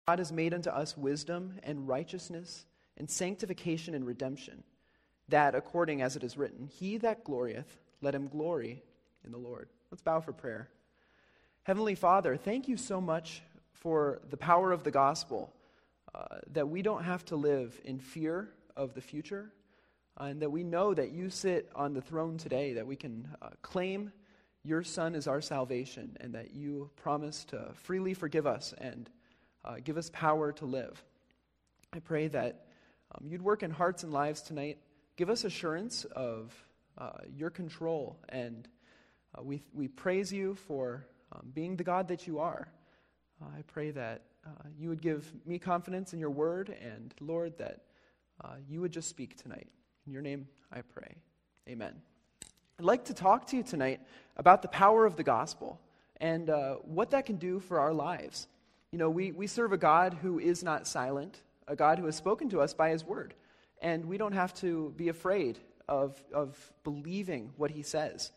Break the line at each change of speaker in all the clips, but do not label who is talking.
God has made unto us wisdom and righteousness and sanctification and redemption, that according as it is written, he that glorieth, let him glory in the Lord. Let's bow for prayer. Heavenly Father, thank you so much for the power of the gospel, that we don't have to live in fear of the future, and that we know that you sit on the throne today, that we can claim your Son is our salvation, and that you promise to freely forgive us and give us power to live. I pray that you'd work in hearts and lives tonight. Give us assurance of your control, and we praise you for being the God that you are. I pray that you would give me confidence in your word, and Lord, that you would just speak tonight. In your name I pray. Amen. I'd like to talk to you tonight about the power of the gospel and what that can do for our lives. You know, we serve a God who is not silent, a God who has spoken to us by his word. And we don't have to be afraid of believing what he says.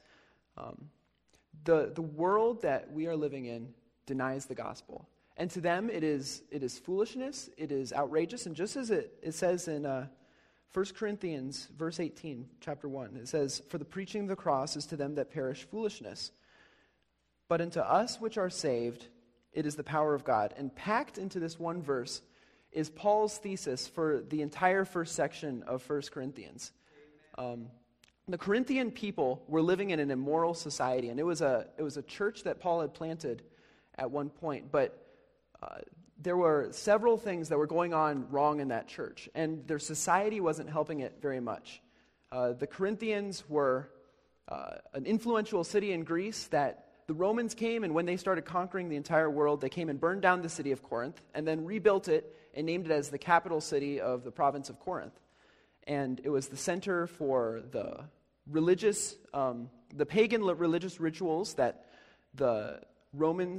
The world that we are living in denies the gospel. And to them it is foolishness, it is outrageous. And just as it says in 1 Corinthians verse 18, chapter 1, it says, "For the preaching of the cross is to them that perish foolishness. But unto us which are saved, it is the power of God." And packed into this one verse is Paul's thesis for the entire first section of 1 Corinthians. The Corinthian people were living in an immoral society, and it was a church that Paul had planted at one point, but there were several things that were going on wrong in that church, and their society wasn't helping it very much. The Corinthians were an influential city in Greece that the Romans came, and when they started conquering the entire world, they came and burned down the city of Corinth and then rebuilt it and named it as the capital city of the province of Corinth. And it was the center for the religious, the pagan religious rituals that the Roman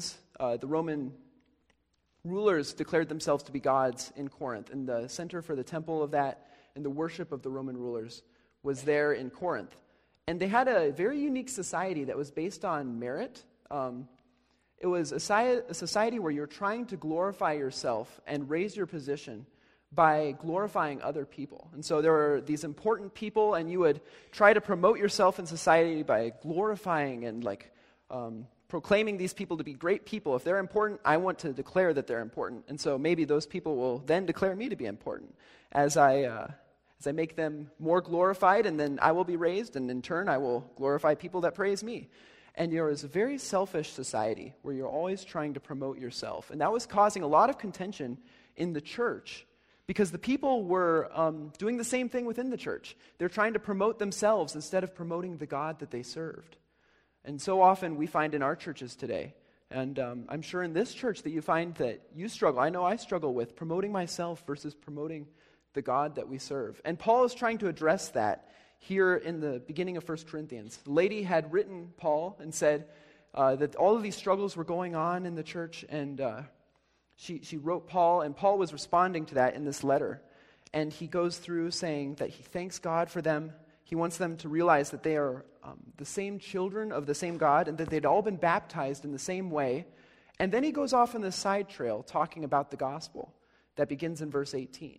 rulers declared themselves to be gods in Corinth. And the center for the temple of that and the worship of the Roman rulers was there in Corinth. And they had a very unique society that was based on merit. It was a society where you're trying to glorify yourself and raise your position by glorifying other people. And so there were these important people, and you would try to promote yourself in society by glorifying and proclaiming these people to be great people. If they're important, I want to declare that they're important. And so maybe those people will then declare me to be important as I make them more glorified, and then I will be raised, and in turn I will glorify people that praise me. And there was a very selfish society where you're always trying to promote yourself. And that was causing a lot of contention in the church because the people were doing the same thing within the church. They're trying to promote themselves instead of promoting the God that they served. And so often we find in our churches today, and I'm sure in this church that you find that you struggle. I know I struggle with promoting myself versus promoting the God that we serve. And Paul is trying to address that here in the beginning of 1 Corinthians. The lady had written Paul and said that all of these struggles were going on in the church, and she wrote Paul, and Paul was responding to that in this letter. And he goes through saying that he thanks God for them. He wants them to realize that they are the same children of the same God, and that they'd all been baptized in the same way. And then he goes off on this side trail talking about the gospel that begins in verse 18.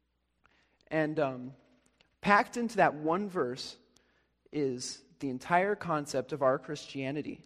And packed into that one verse is the entire concept of our Christianity.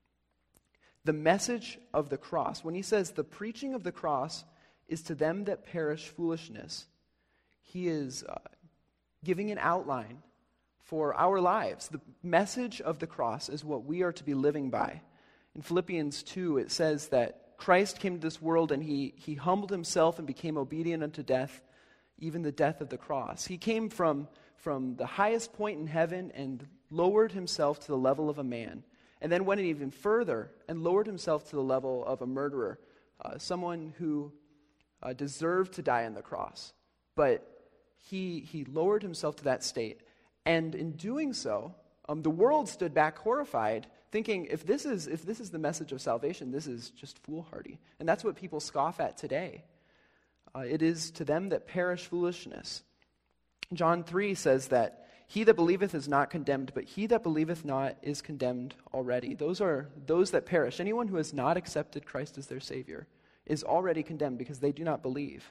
The message of the cross. When he says the preaching of the cross is to them that perish foolishness, he is giving an outline for our lives. The message of the cross is what we are to be living by. In Philippians 2, it says that Christ came to this world and he humbled himself and became obedient unto death, even the death of the cross. He came from the highest point in heaven and lowered himself to the level of a man. And then went even further and lowered himself to the level of a murderer, someone who deserved to die on the cross. But he lowered himself to that state. And in doing so, the world stood back horrified, thinking, if this is the message of salvation, this is just foolhardy. And that's what people scoff at today. It is to them that perish foolishness. John 3 says that he that believeth is not condemned, but he that believeth not is condemned already. Those are those that perish. Anyone who has not accepted Christ as their Savior is already condemned because they do not believe.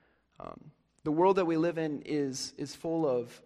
The world that we live in is full of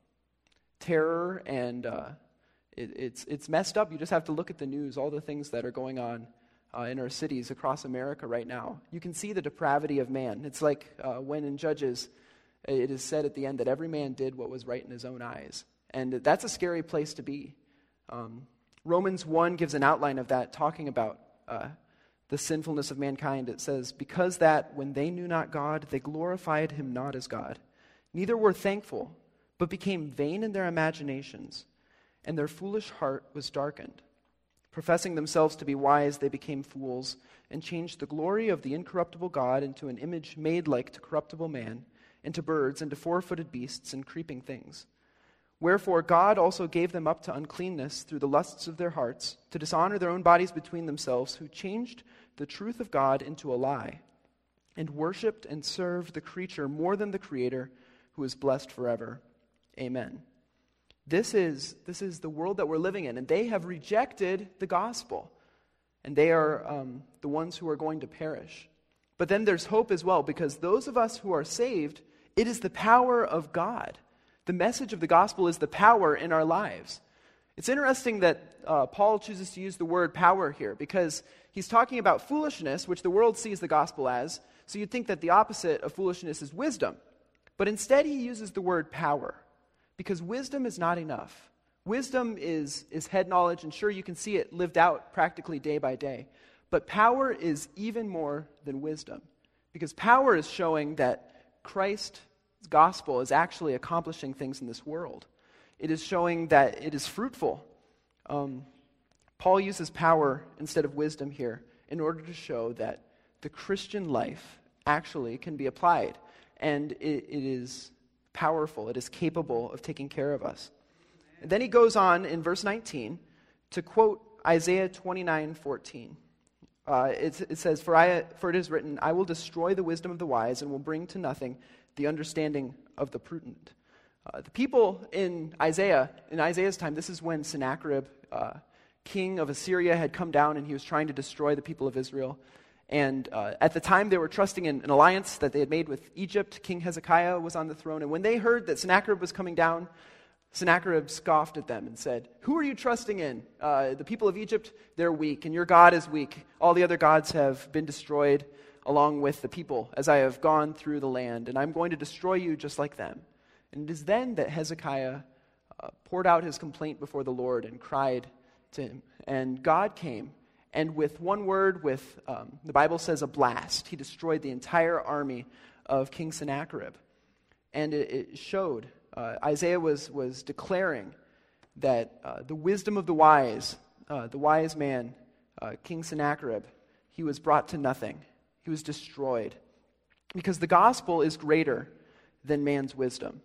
terror, and it's messed up. You just have to look at the news, all the things that are going on in our cities across America right now. You can see the depravity of man. It's like when in Judges, it is said at the end that every man did what was right in his own eyes. And that's a scary place to be. Romans 1 gives an outline of that, talking about the sinfulness of mankind. It says, because that when they knew not God, they glorified him not as God. Neither were thankful, but became vain in their imaginations, and their foolish heart was darkened. Professing themselves to be wise, they became fools, and changed the glory of the incorruptible God into an image made like to corruptible man, and to birds, and to four-footed beasts, and creeping things. Wherefore God also gave them up to uncleanness through the lusts of their hearts, to dishonor their own bodies between themselves, who changed the truth of God into a lie, and worshipped and served the creature more than the Creator, who is blessed forever. Amen. This is the world that we're living in, and they have rejected the gospel, and they are the ones who are going to perish. But then there's hope as well, because those of us who are saved, it is the power of God. The message of the gospel is the power in our lives. It's interesting that Paul chooses to use the word power here, because he's talking about foolishness, which the world sees the gospel as. So you'd think that the opposite of foolishness is wisdom. But instead he uses the word power, because wisdom is not enough. Wisdom is head knowledge, and sure, you can see it lived out practically day by day. But power is even more than wisdom, because power is showing that Christ's gospel is actually accomplishing things in this world. It is showing that it is fruitful. Paul uses power instead of wisdom here in order to show that the Christian life actually can be applied, and it is powerful. It is capable of taking care of us. And then he goes on in verse 19 to quote Isaiah 29:14. It says, For it is written, I will destroy the wisdom of the wise and will bring to nothing the understanding of the prudent. The people in Isaiah's time, this is when Sennacherib, king of Assyria, had come down and he was trying to destroy the people of Israel. And at the time, they were trusting in an alliance that they had made with Egypt. King Hezekiah was on the throne. And when they heard that Sennacherib was coming down, Sennacherib scoffed at them and said, who are you trusting in? The people of Egypt, they're weak, and your God is weak. All the other gods have been destroyed along with the people as I have gone through the land, and I'm going to destroy you just like them. And it is then that Hezekiah poured out his complaint before the Lord and cried to him. And God came, and with one word, the Bible says a blast, he destroyed the entire army of King Sennacherib. And it showed, Isaiah was declaring that the wisdom of the wise man, King Sennacherib, he was brought to nothing. He was destroyed. Because the gospel is greater than man's wisdom.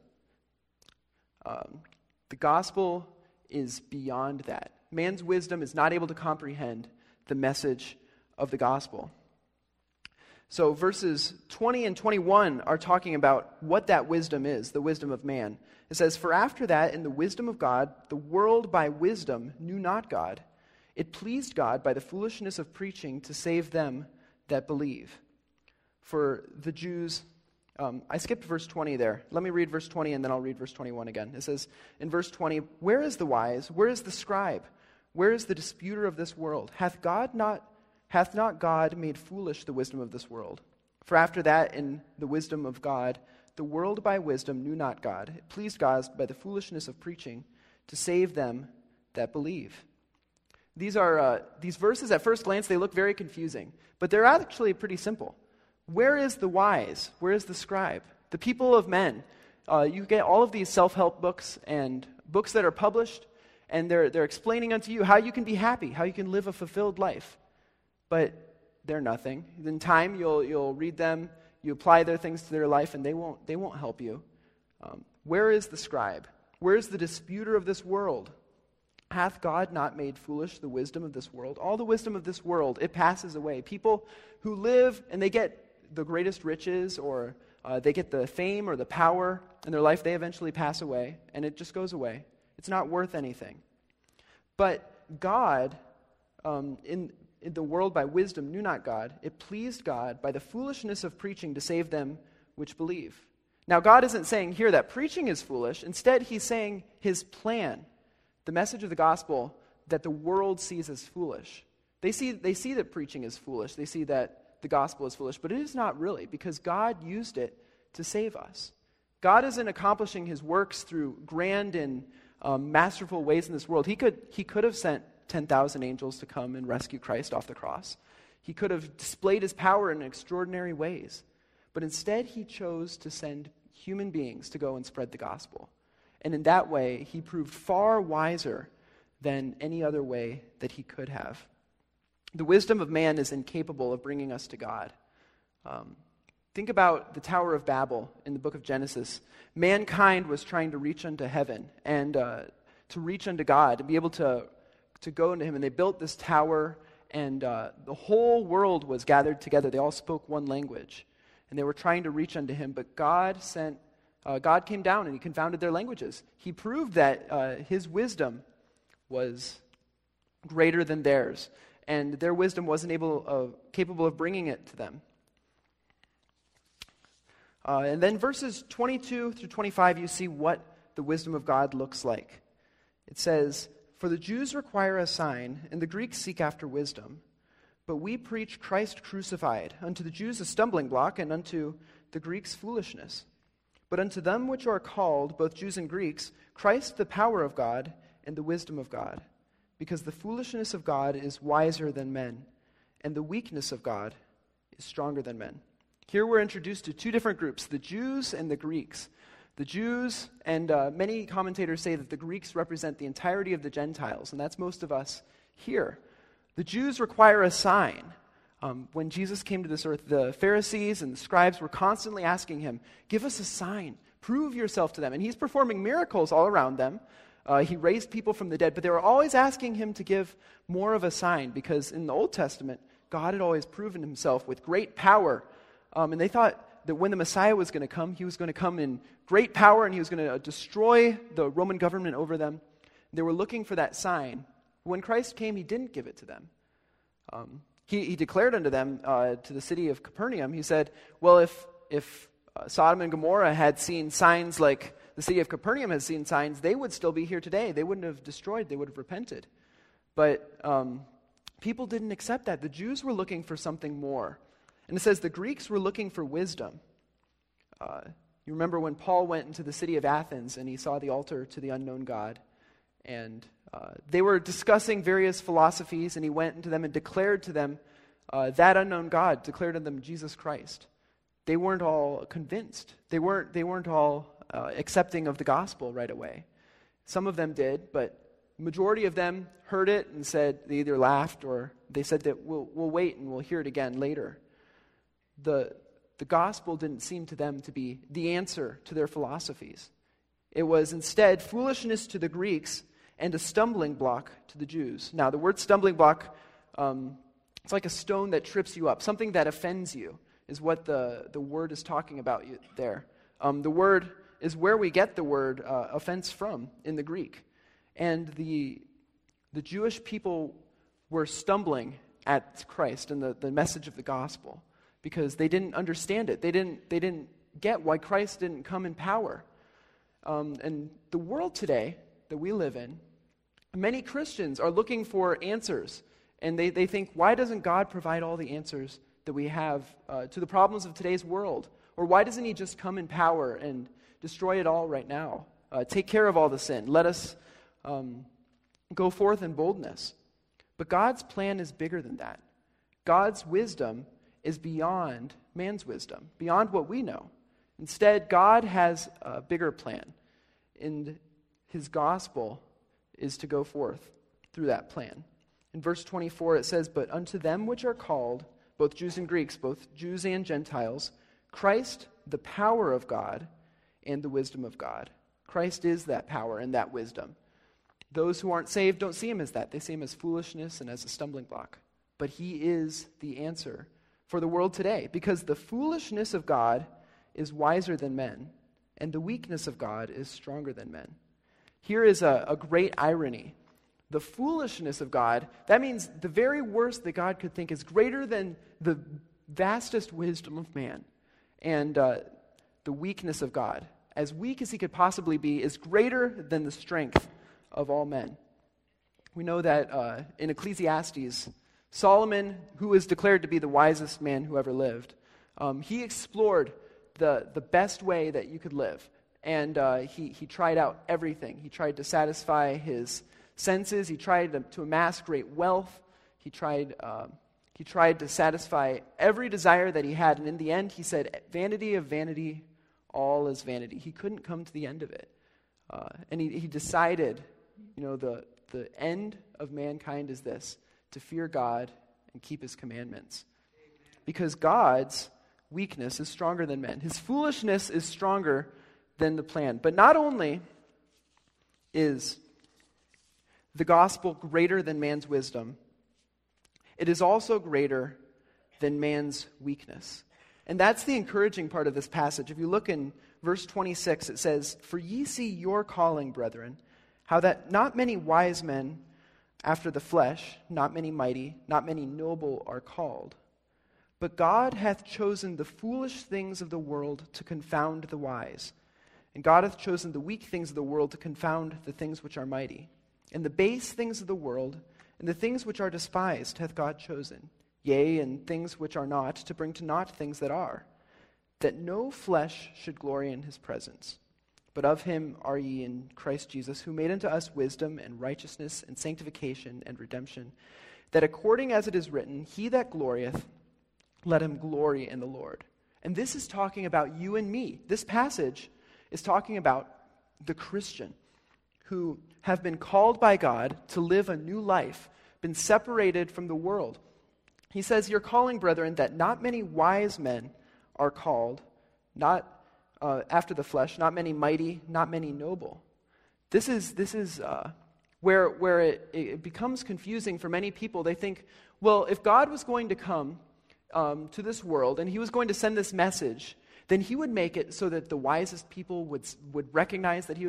The gospel is beyond that. Man's wisdom is not able to comprehend the message of the gospel. So verses 20 and 21 are talking about what that wisdom is, the wisdom of man. It says, For after that, in the wisdom of God, the world by wisdom knew not God. It pleased God by the foolishness of preaching to save them that believe. For the Jews, I skipped verse 20 there. Let me read verse 20 and then I'll read verse 21 again. It says in verse 20, Where is the wise? Where is the scribe? Where is the disputer of this world? Hath not God made foolish the wisdom of this world? For after that, in the wisdom of God, the world by wisdom knew not God. It pleased God by the foolishness of preaching to save them that believe. These verses, at first glance, they look very confusing, but they're actually pretty simple. Where is the wise? Where is the scribe? The people of men. You get all of these self-help books and books that are published, and they're explaining unto you how you can be happy, how you can live a fulfilled life. But they're nothing. In time, you'll read them, you apply their things to their life, and they won't help you. Where is the scribe? Where is the disputer of this world? Hath God not made foolish the wisdom of this world? All the wisdom of this world, it passes away. People who live and they get the greatest riches, or they get the fame or the power in their life, they eventually pass away, and it just goes away. It's not worth anything. But God, in the world by wisdom knew not God, it pleased God by the foolishness of preaching to save them which believe. Now, God isn't saying here that preaching is foolish. Instead, he's saying his plan, the message of the gospel that the world sees as foolish. They see that preaching is foolish. They see that the gospel is foolish, but it is not really, because God used it to save us. God isn't accomplishing his works through grand and masterful ways in this world. He could have sent 10,000 angels to come and rescue Christ off the cross. He could have displayed his power in extraordinary ways. But instead, he chose to send human beings to go and spread the gospel. And in that way, he proved far wiser than any other way that he could have. The wisdom of man is incapable of bringing us to God. Think about the Tower of Babel in the book of Genesis. Mankind was trying to reach unto heaven and to reach unto God, to be able to go into him. And they built this tower, and the whole world was gathered together. They all spoke one language. And they were trying to reach unto him, but God came down and he confounded their languages. He proved that his wisdom was greater than theirs, and their wisdom wasn't capable of bringing it to them. And then verses 22 through 25, you see what the wisdom of God looks like. It says, "For the Jews require a sign, and the Greeks seek after wisdom. But we preach Christ crucified, unto the Jews a stumbling block, and unto the Greeks foolishness. But unto them which are called, both Jews and Greeks, Christ the power of God and the wisdom of God. Because the foolishness of God is wiser than men, and the weakness of God is stronger than men." Here we're introduced to two different groups, the Jews and the Greeks. The Jews, and many commentators say that the Greeks represent the entirety of the Gentiles, and that's most of us here. The Jews require a sign. When Jesus came to this earth, the Pharisees and the scribes were constantly asking him, "Give us a sign, prove yourself to them." And he's performing miracles all around them. He raised people from the dead, but they were always asking him to give more of a sign, because in the Old Testament, God had always proven himself with great power. And they thought that when the Messiah was going to come, he was going to come in great power, and he was going to destroy the Roman government over them. They were looking for that sign. When Christ came, he didn't give it to them. He declared unto them, to the city of Capernaum, he said, well, if Sodom and Gomorrah had seen signs like the city of Capernaum has seen signs, they would still be here today. They wouldn't have destroyed, they would have repented. But people didn't accept that. The Jews were looking for something more. And it says the Greeks were looking for wisdom. You remember when Paul went into the city of Athens and he saw the altar to the unknown God, and they were discussing various philosophies, and he went into them and declared to them that unknown God, declared to them Jesus Christ. They weren't all convinced. They weren't all accepting of the gospel right away. Some of them did, but the majority of them heard it and said, they either laughed or they said that we'll wait and we'll hear it again later. The gospel didn't seem to them to be the answer to their philosophies. It was instead foolishness to the Greeks and a stumbling block to the Jews. Now, the word stumbling block, it's like a stone that trips you up. Something that offends you is what the word is talking about there. The word is where we get the word offense from in the Greek. And the Jewish people were stumbling at Christ and the message of the gospel because they didn't understand it. They didn't get why Christ didn't come in power. And the world today that we live in, many Christians are looking for answers. And they think, why doesn't God provide all the answers that we have to the problems of today's world? Or why doesn't he just come in power and destroy it all right now? Take care of all the sin. Let us go forth in boldness. But God's plan is bigger than that. God's wisdom is beyond man's wisdom, beyond what we know. Instead, God has a bigger plan. And his gospel is to go forth through that plan. In verse 24 it says, "But unto them which are called, both Jews and Greeks, both Jews and Gentiles, Christ, the power of God and the wisdom of God." Christ is that power and that wisdom. Those who aren't saved don't see him as that. They see him as foolishness and as a stumbling block. But he is the answer for the world today, because the foolishness of God is wiser than men, and the weakness of God is stronger than men. Here is a great irony. the foolishness of God, that means the very worst that God could think is greater than the vastest wisdom of man. And the weakness of God, as weak as he could possibly be, is greater than the strength of all men. We know that in Ecclesiastes, Solomon, who is declared to be the wisest man who ever lived, he explored the best way that you could live. And he tried out everything. He tried to satisfy his senses. He tried to amass great wealth. He tried to satisfy every desire that he had. And in the end, he said, vanity of vanity, all is vanity. He couldn't come to the end of it. And he decided, the end of mankind is this, to fear God and keep his commandments. Because God's weakness is stronger than men. His foolishness is stronger than the plan. But not only is the gospel greater than man's wisdom, it is also greater than man's weakness. And that's the encouraging part of this passage. If you look in verse 26, it says, "For ye see your calling, brethren, how that not many wise men after the flesh, not many mighty, not many noble are called. But God hath chosen the foolish things of the world to confound the wise. And God hath chosen the weak things of the world to confound the things which are mighty. And the base things of the world, and the things which are despised, hath God chosen. Yea, and things which are not, to bring to naught things that are, that no flesh should glory in his presence. But of him are ye in Christ Jesus, who made unto us wisdom and righteousness and sanctification and redemption, that according as it is written, he that glorieth, let him glory in the Lord." And this is talking about you and me. This passage is talking about the Christian who have been called by God to live a new life, been separated from the world. He says, "You're calling, brethren, that not many wise men are called, not after the flesh, not many mighty, not many noble." This is where it becomes confusing for many people. They think, well, if God was going to come to this world and he was going to send this message, then he would make it so that the wisest people would recognize that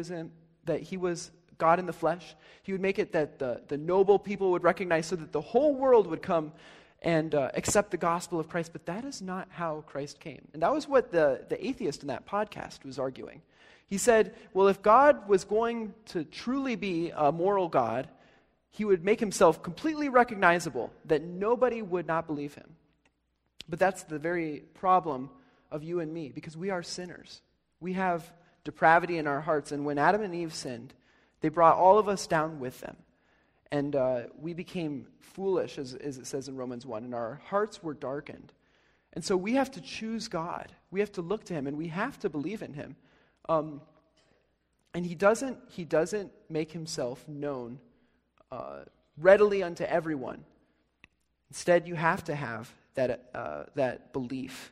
he was God in the flesh. He would make it that the noble people would recognize, so that the whole world would come and accept the gospel of Christ. But that is not how Christ came. And that was what the atheist in that podcast was arguing. He said, well, if God was going to truly be a moral God, he would make himself completely recognizable, that nobody would not believe him. But that's the very problem of you and me, because we are sinners. We have depravity in our hearts, and when Adam and Eve sinned, they brought all of us down with them. And we became foolish, as it says in Romans 1, and our hearts were darkened. And so we have to choose God. We have to look to him, and we have to believe in him. And he doesn't make himself known readily unto everyone. Instead, you have to have that belief.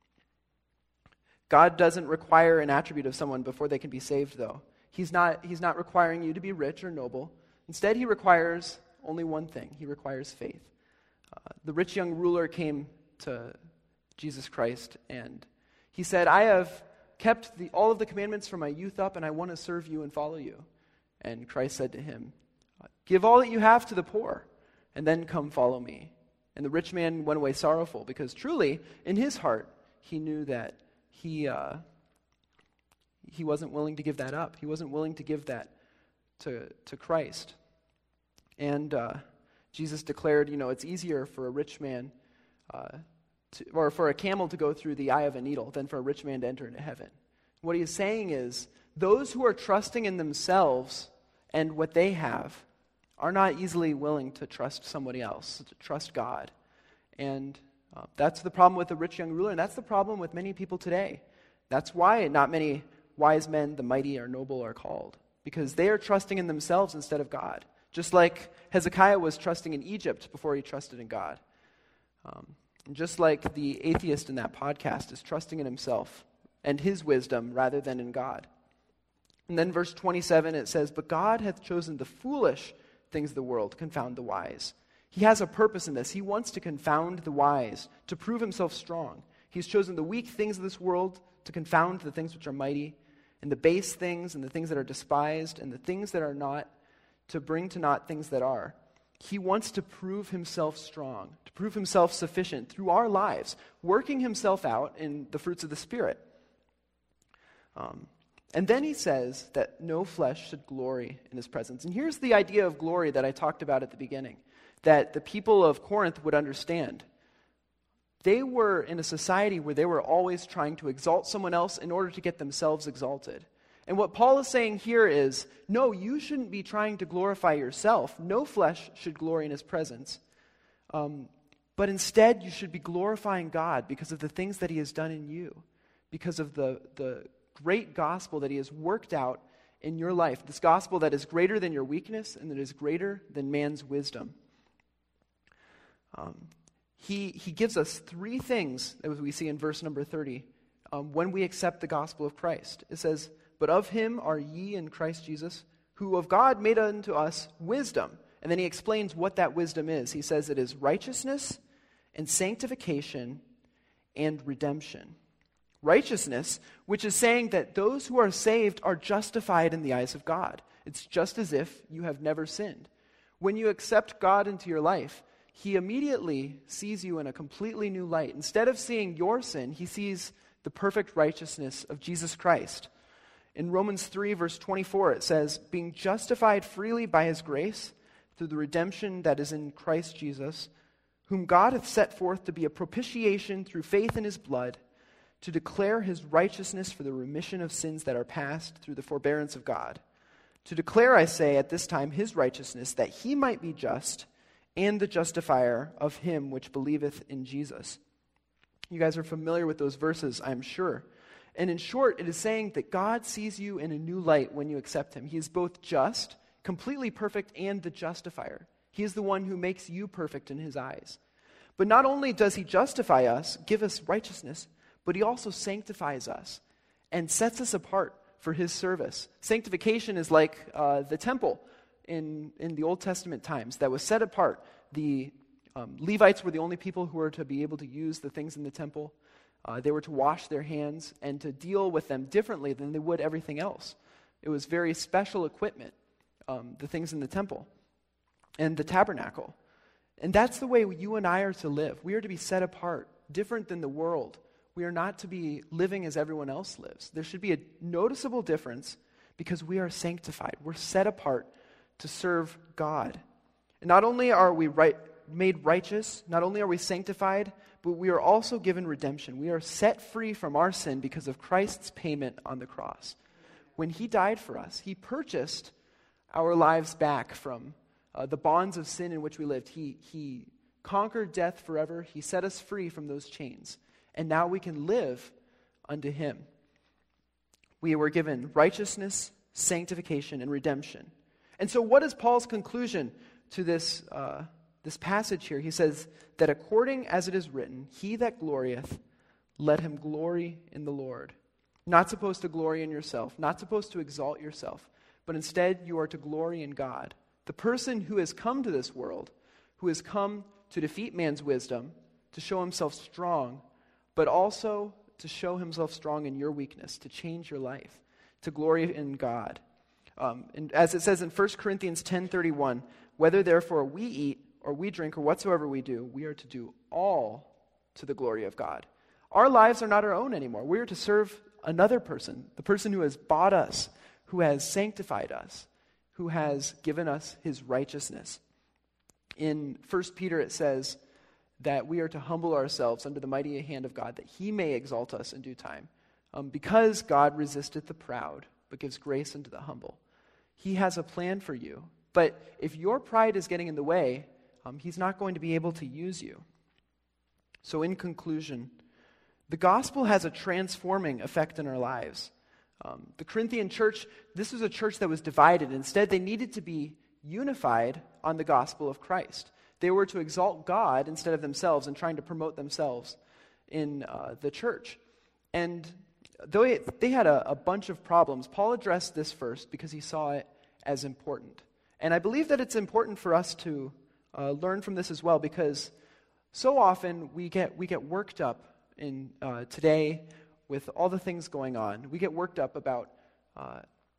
God doesn't require an attribute of someone before they can be saved, though. He's not requiring you to be rich or noble. Instead, he requires only one thing. He requires faith. The rich young ruler came to Jesus Christ, and he said, "I have kept all of the commandments from my youth up, and I want to serve you and follow you." And Christ said to him, "Give all that you have to the poor, and then come follow me." And the rich man went away sorrowful, because truly, in his heart, he knew that he wasn't willing to give that up. He wasn't willing to give that to Christ. And Jesus declared, it's easier for a rich man or for a camel to go through the eye of a needle than for a rich man to enter into heaven. What he is saying is, those who are trusting in themselves and what they have are not easily willing to trust somebody else, to trust God. And that's the problem with the rich young ruler, and that's the problem with many people today. That's why not many wise men, the mighty or noble, are called, because they are trusting in themselves instead of God. Just like Hezekiah was trusting in Egypt before he trusted in God. And just like the atheist in that podcast is trusting in himself and his wisdom rather than in God. And then verse 27, it says, "But God hath chosen the foolish things of the world to confound the wise." He has a purpose in this. He wants to confound the wise, to prove himself strong. He's chosen the weak things of this world to confound the things which are mighty, and the base things and the things that are despised and the things that are not, to bring to naught things that are. He wants to prove himself strong, to prove himself sufficient through our lives, working himself out in the fruits of the Spirit. And then he says that no flesh should glory in his presence. And here's the idea of glory that I talked about at the beginning, that the people of Corinth would understand. They were in a society where they were always trying to exalt someone else in order to get themselves exalted. And what Paul is saying here is, no, you shouldn't be trying to glorify yourself. No flesh should glory in his presence. But instead, you should be glorifying God because of the things that he has done in you, because of the great gospel that he has worked out in your life, this gospel that is greater than your weakness and that is greater than man's wisdom. He gives us three things that we see in verse number 30 when we accept the gospel of Christ. It says, "But of him are ye in Christ Jesus, who of God made unto us wisdom." And then he explains what that wisdom is. He says it is righteousness and sanctification and redemption. Righteousness, which is saying that those who are saved are justified in the eyes of God. It's just as if you have never sinned. When you accept God into your life, he immediately sees you in a completely new light. Instead of seeing your sin, he sees the perfect righteousness of Jesus Christ. In Romans 3, verse 24, it says, "Being justified freely by his grace, through the redemption that is in Christ Jesus, whom God hath set forth to be a propitiation through faith in his blood, to declare his righteousness for the remission of sins that are past through the forbearance of God. To declare, I say, at this time his righteousness, that he might be just, and the justifier of him which believeth in Jesus." You guys are familiar with those verses, I'm sure. And in short, it is saying that God sees you in a new light when you accept him. He is both just, completely perfect, and the justifier. He is the one who makes you perfect in his eyes. But not only does he justify us, give us righteousness, but he also sanctifies us and sets us apart for his service. Sanctification is like the temple in the Old Testament times that was set apart. The Levites were the only people who were to be able to use the things in the temple. They were to wash their hands and to deal with them differently than they would everything else. It was very special equipment, the things in the temple and the tabernacle. And that's the way you and I are to live. We are to be set apart, different than the world. We are not to be living as everyone else lives. There should be a noticeable difference because we are sanctified. We're set apart to serve God. And not only are we made righteous, not only are we sanctified, but we are also given redemption. We are set free from our sin because of Christ's payment on the cross. When he died for us, he purchased our lives back from the bonds of sin in which we lived. He conquered death forever. He set us free from those chains. And now we can live unto him. We were given righteousness, sanctification, and redemption. And so what is Paul's conclusion to this passage here? He says that according as it is written, he that glorieth, let him glory in the Lord. Not supposed to glory in yourself, not supposed to exalt yourself, but instead you are to glory in God. The person who has come to this world, who has come to defeat man's wisdom, to show himself strong, but also to show himself strong in your weakness, to change your life, to glory in God. And as it says in 1 Corinthians 10:31, "Whether therefore we eat or we drink or whatsoever we do, we are to do all to the glory of God." Our lives are not our own anymore. We are to serve another person, the person who has bought us, who has sanctified us, who has given us his righteousness. In 1 Peter it says that we are to humble ourselves under the mighty hand of God, that he may exalt us in due time. Because God resisteth the proud, but gives grace unto the humble. He has a plan for you. But if your pride is getting in the way, he's not going to be able to use you. So in conclusion, the gospel has a transforming effect in our lives. The Corinthian church, this was a church that was divided. Instead, they needed to be unified on the gospel of Christ. They were to exalt God instead of themselves and trying to promote themselves in the church. And though they had a bunch of problems, Paul addressed this first because he saw it as important. And I believe that it's important for us to learn from this as well, because so often we get worked up in today with all the things going on. We get worked up about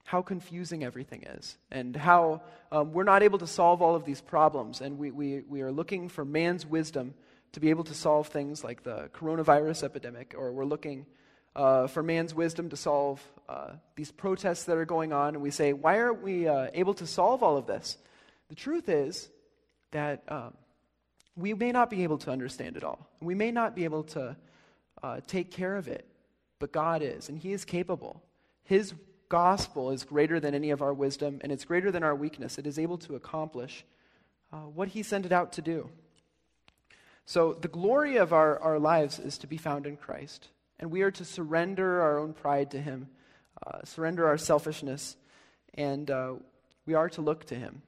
how confusing everything is, and how we're not able to solve all of these problems, and we are looking for man's wisdom to be able to solve things like the coronavirus epidemic, or we're looking for man's wisdom to solve these protests that are going on, and we say, why aren't we able to solve all of this? The truth is that we may not be able to understand it all. We may not be able to take care of it, but God is, and He is capable. His gospel is greater than any of our wisdom, and it's greater than our weakness. It is able to accomplish what He sent it out to do. So the glory of our lives is to be found in Christ, and we are to surrender our own pride to Him, surrender our selfishness, and we are to look to Him.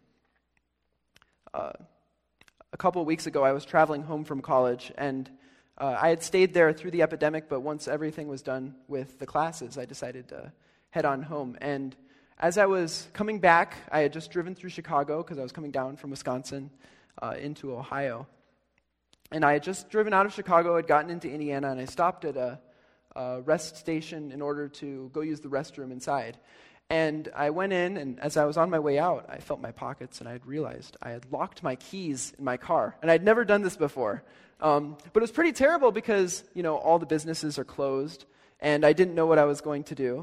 A couple of weeks ago, I was traveling home from college, and I had stayed there through the epidemic, but once everything was done with the classes, I decided to head on home. And as I was coming back, I had just driven through Chicago because I was coming down from Wisconsin into Ohio. And I had just driven out of Chicago, had gotten into Indiana, and I stopped at a rest station in order to go use the restroom inside. And I went in, and as I was on my way out, I felt my pockets, and I had realized I had locked my keys in my car. And I'd never done this before. But it was pretty terrible because, all the businesses are closed, and I didn't know what I was going to do.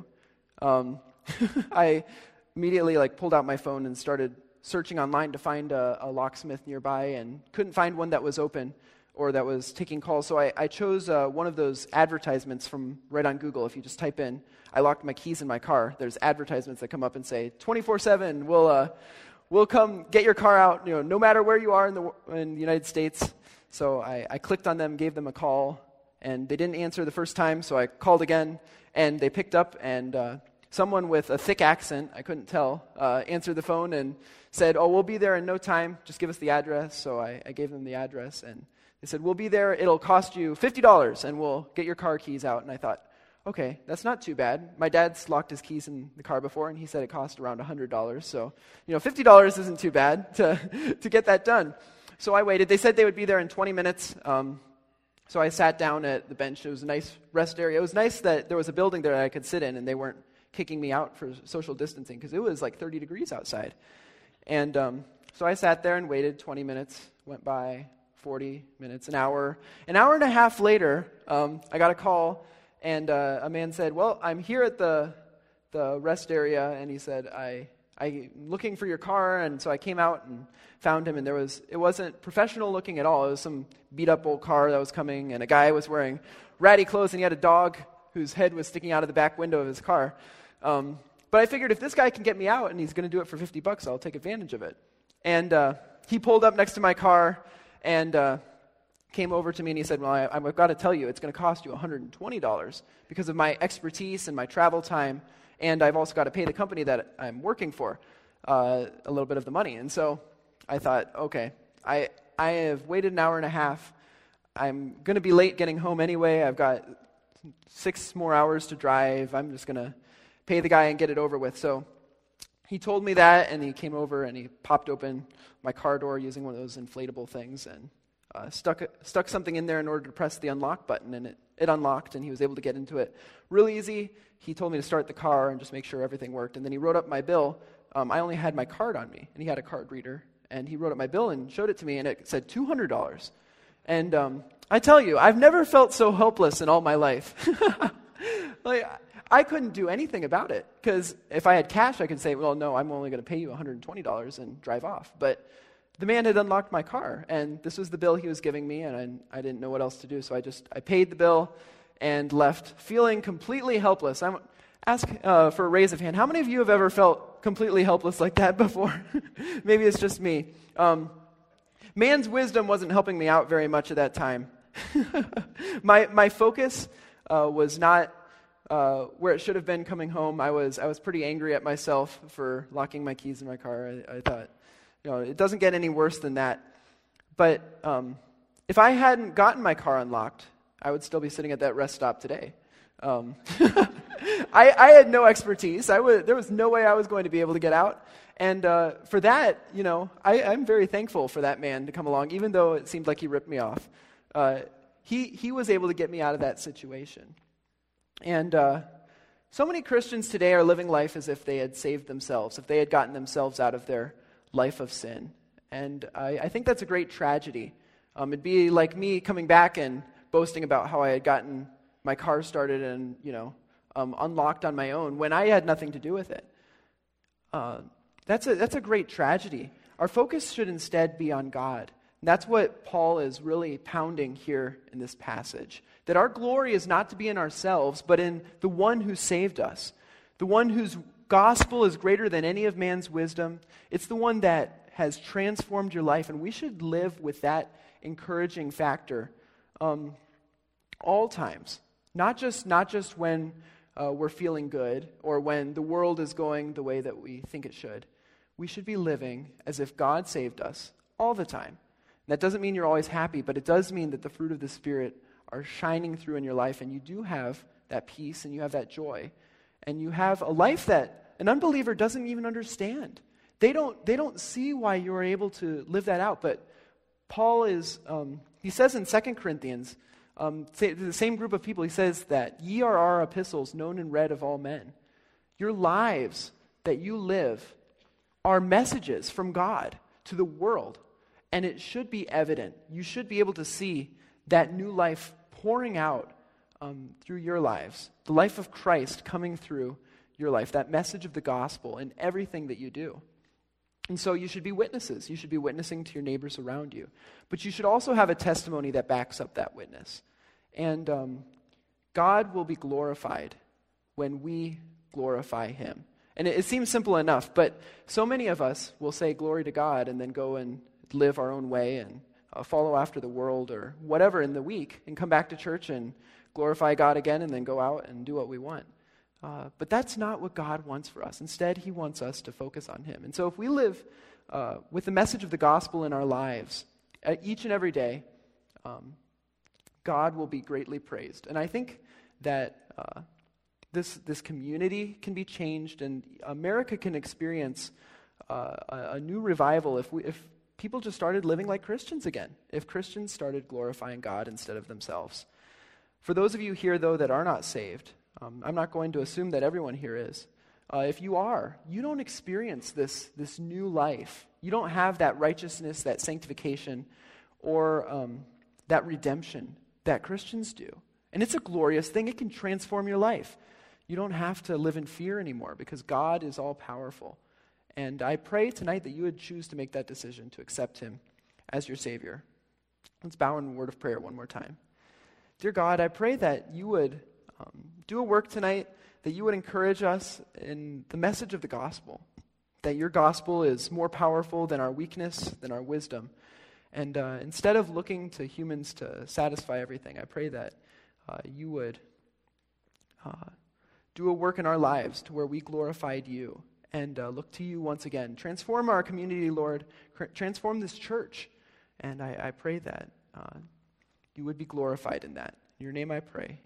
I immediately pulled out my phone and started searching online to find a locksmith nearby, and couldn't find one that was open or that was taking calls. So I chose one of those advertisements from right on Google. If you just type in, I locked my keys in my car, there's advertisements that come up and say, 24/7, we'll come get your car out, no matter where you are in the United States. So I clicked on them, gave them a call, and they didn't answer the first time, so I called again, and they picked up, and someone with a thick accent, I couldn't tell, answered the phone and said, oh, we'll be there in no time, just give us the address. So I gave them the address, and they said, we'll be there, it'll cost you $50, and we'll get your car keys out. And I thought, okay, that's not too bad. My dad's locked his keys in the car before, and he said it cost around $100, so $50 isn't too bad to get that done. So I waited. They said they would be there in 20 minutes, so I sat down at the bench. It was a nice rest area. It was nice that there was a building there that I could sit in, and they weren't kicking me out for social distancing because it was 30 degrees outside. And so I sat there and waited. 20 minutes went by, 40 minutes, an hour. An hour and a half later, I got a call, and a man said, well, I'm here at the rest area, and he said, I'm looking for your car, and so I came out and found him, and it wasn't professional looking at all. It was some beat-up old car that was coming, and a guy was wearing ratty clothes, and he had a dog whose head was sticking out of the back window of his car. But I figured if this guy can get me out, and he's going to do it for $50, I'll take advantage of it. And he pulled up next to my car, and came over to me, and he said, well, I've got to tell you, it's going to cost you $120 because of my expertise and my travel time, and I've also got to pay the company that I'm working for a little bit of the money. And so I thought, okay, I have waited an hour and a half. I'm going to be late getting home anyway. I've got 6 more hours to drive. I'm just going to pay the guy and get it over with. So he told me that, and he came over, and he popped open my car door using one of those inflatable things, and stuck something in there in order to press the unlock button, and it unlocked, and he was able to get into it real easy. He told me to start the car and just make sure everything worked, and then he wrote up my bill. I only had my card on me, and he had a card reader, and he wrote up my bill and showed it to me, and it said $200. And I tell you, I've never felt so helpless in all my life. I couldn't do anything about it, because if I had cash, I could say, well, no, I'm only going to pay you $120 and drive off. But the man had unlocked my car, and this was the bill he was giving me, and I didn't know what else to do, so I paid the bill and left feeling completely helpless. Ask for a raise of hand. How many of you have ever felt completely helpless like that before? Maybe it's just me. Man's wisdom wasn't helping me out very much at that time. My focus was not where it should have been coming home. I was pretty angry at myself for locking my keys in my car. I thought, it doesn't get any worse than that. But if I hadn't gotten my car unlocked, I would still be sitting at that rest stop today. I had no expertise. There was no way I was going to be able to get out. And for that, I'm very thankful for that man to come along, even though it seemed like he ripped me off. He was able to get me out of that situation. And So many Christians today are living life as if they had saved themselves, if they had gotten themselves out of their life of sin. And I think that's a great tragedy. It'd be like me coming back and boasting about how I had gotten my car started and, unlocked on my own when I had nothing to do with it. That's a great tragedy. Our focus should instead be on God. And that's what Paul is really pounding here in this passage. That our glory is not to be in ourselves, but in the one who saved us. The one whose gospel is greater than any of man's wisdom. It's the one that has transformed your life, and we should live with that encouraging factor all times. Not just when we're feeling good or when the world is going the way that we think it should. We should be living as if God saved us all the time. And that doesn't mean you're always happy, but it does mean that the fruit of the Spirit are shining through in your life, and you do have that peace and you have that joy. And you have a life that an unbeliever doesn't even understand. They don't see why you're able to live that out. But Paul is, he says in 2 Corinthians, the same group of people, he says that ye are our epistles known and read of all men. Your lives that you live are messages from God to the world. And it should be evident. You should be able to see that new life pouring out through your lives. The life of Christ coming through your life. That message of the gospel in everything that you do. And so you should be witnesses. You should be witnessing to your neighbors around you. But you should also have a testimony that backs up that witness. And God will be glorified when we glorify Him. And it seems simple enough, but so many of us will say glory to God and then go and live our own way and follow after the world or whatever in the week and come back to church and glorify God again and then go out and do what we want. But that's not what God wants for us. Instead, He wants us to focus on Him. And so if we live with the message of the gospel in our lives each and every day, God will be greatly praised. And I think that this community can be changed, and America can experience a new revival if people just started living like Christians again, if Christians started glorifying God instead of themselves. For those of you here, though, that are not saved, I'm not going to assume that everyone here is. If you are, you don't experience this new life. You don't have that righteousness, that sanctification, or that redemption that Christians do. And it's a glorious thing. It can transform your life. You don't have to live in fear anymore because God is all-powerful. And I pray tonight that you would choose to make that decision to accept Him as your Savior. Let's bow in a word of prayer one more time. Dear God, I pray that you would do a work tonight, that you would encourage us in the message of the gospel, that your gospel is more powerful than our weakness, than our wisdom. And instead of looking to humans to satisfy everything, I pray that you would do a work in our lives to where we glorified you and look to you once again. Transform our community, Lord. Transform this church. And I pray that you would be glorified in that. In your name I pray.